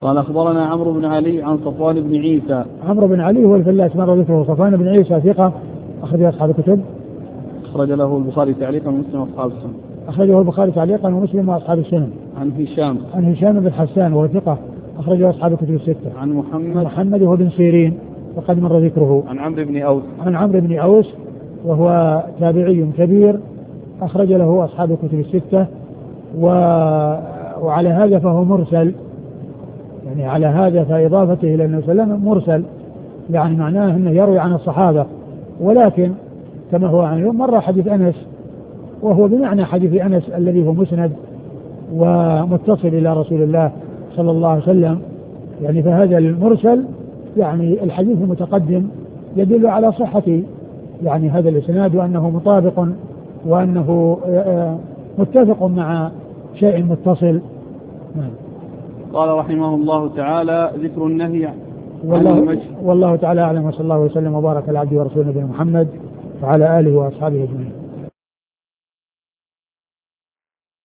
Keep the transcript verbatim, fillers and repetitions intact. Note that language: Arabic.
قال أخبرنا عمرو بن علي عن صفوان بن عيسى. عمرو بن علي هو الفلاس مر ذكره. صفوان بن عيسى ثقة أخرج أصحاب الكتب. أخرج له البخاري تعليقا ومسلم وأصحاب السنن. أخرجه البخاري تعليقا ومسلم وأصحاب السنن. عن هشام. عن هشام بن حسان وهو ثقة أخرجه أصحاب الكتب الستة. عن محمد. محمد وهو بن سيرين وقد مر ذكره. عن عمرو بن أوس. عن عمرو بن أوس وهو تابعي كبير أخرج له أصحاب الكتب الستة. و... وعلى هذا فهو مرسل، يعني على هذا فإضافته إلى النبي صلى الله عليه وسلم مرسل، يعني معناه أنه يروي عن الصحابة، ولكن كما هو عن اليوم مر حديث أنس وهو بمعنى حديث أنس الذي هو مسند ومتصل إلى رسول الله صلى الله عليه وسلم، يعني فهذا المرسل يعني الحديث المتقدم يدل على صحة يعني هذا الإسناد وأنه مطابق وأنه متفق مع شيء متصل. قال رحمه الله تعالى ذكر النهي عن والله, والله تعالى أعلم، وصلى الله وسلم وبارك على عبده ورسوله نبينا محمد وعلى آله وأصحابه أجمعين.